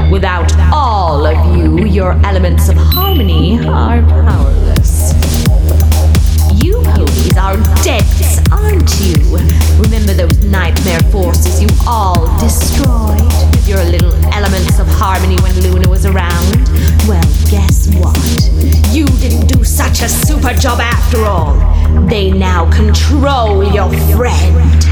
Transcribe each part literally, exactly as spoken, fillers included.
Without all of you, your elements of harmony are powerless. You ponies are dense, aren't you? Remember those nightmare forces you all destroyed with your little elements of harmony when Luna was around? Well, guess what? You didn't do such a super job after all. They now control your friend.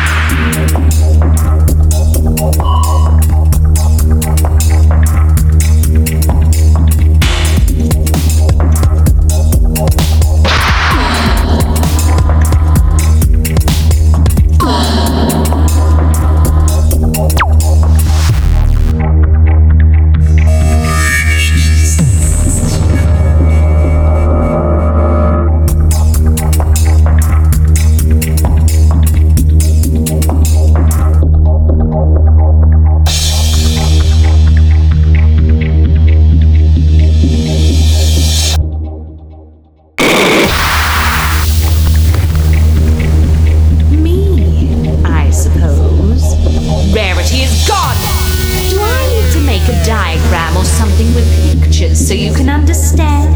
So you can understand.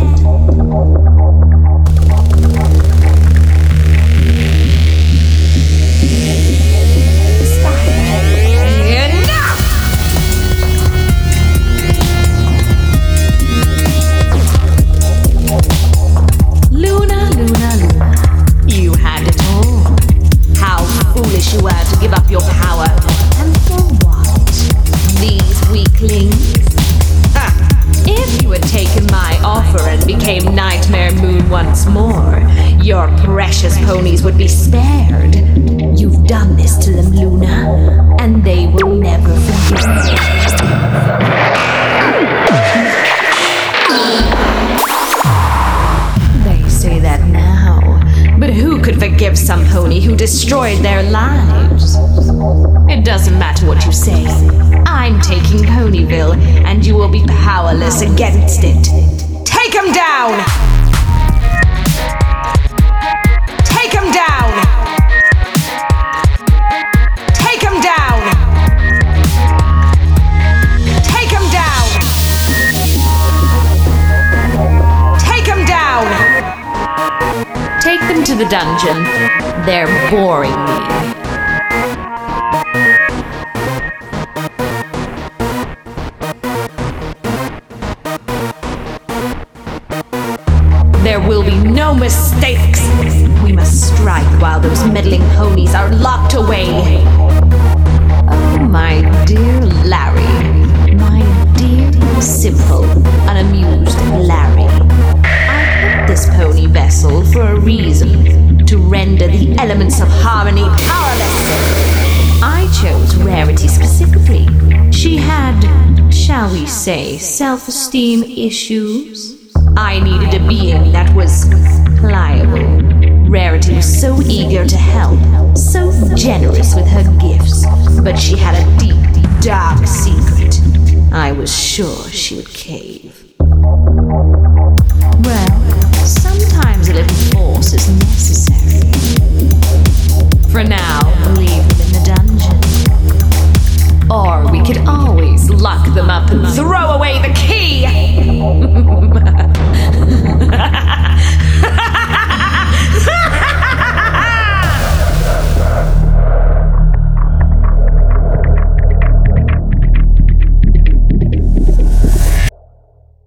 Enough! Luna, Luna, Luna, you had it all. How foolish you were to give up your power. And for what? These weaklings? If you had taken my offer and became Nightmare Moon once more, your precious ponies would be spared. You've done this to them, Luna, and they will never forgive you. They say that now, but who could forgive some pony who destroyed their lives? It doesn't matter what you say. I'm taking Ponyville, and you will be powerless against it. Take him down! Take him down! Take him down! Take him down! Take him down! Take them to the dungeon. They're boring me. There will be no mistakes. We must strike while those meddling ponies are locked away. Oh, my dear Larry. My dear, simple, unamused Larry. I put this pony vessel for a reason. To render the elements of harmony powerless. I chose Rarity specifically. She had, shall we say, self-esteem issues. I needed a being that was pliable. Rarity was so eager to help, so generous with her gifts, but she had a deep, dark secret. I was sure she would cave. Well, sometimes a little force is necessary.